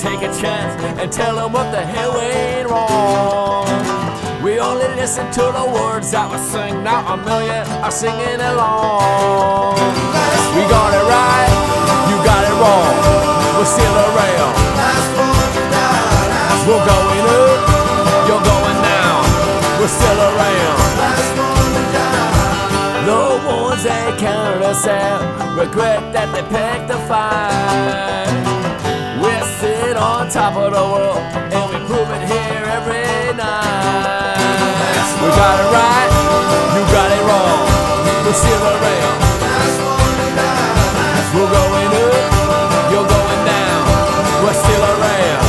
take a chance and tell them what the hell ain't wrong. We only listen to the words that we sing. Now a million are singing along. We got it right, you got it wrong. We're still around. We're going up, you're going down. We're still around. The ones that counted us out regret that they picked the fight. We sit on top of the world and we prove it here every night. We got it right, you got it wrong. We're still around. We're going up, you're going down. We're still around.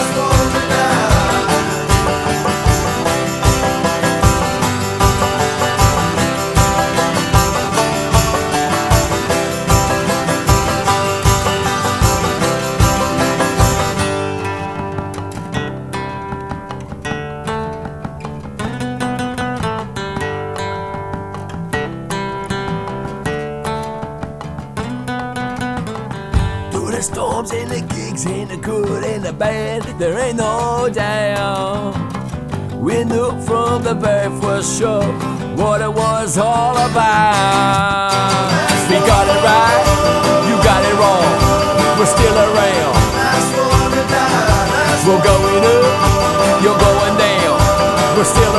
The storms and the gigs and the good and the bad, there ain't no doubt. We knew from the very first show what it was all about. We got it right, you got it wrong. We're still around. We're going up, you're going down. We're still